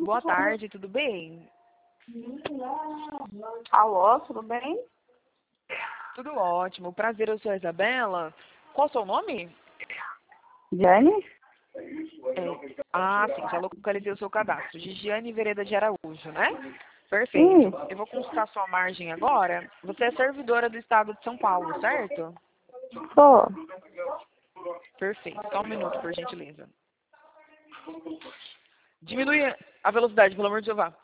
Boa tarde, tudo bem? Alô, tudo bem? Tudo ótimo. Prazer, eu sou a Isabela. Qual o seu nome? Jane? Sim, já localizei o seu cadastro. Gigiane Vereda de Araújo, né? Perfeito. Sim. Eu vou consultar sua margem agora. Você é servidora do estado de São Paulo, certo? Sou. Perfeito. Só um minuto, por gentileza. Diminui a velocidade, pelo amor de Jeová.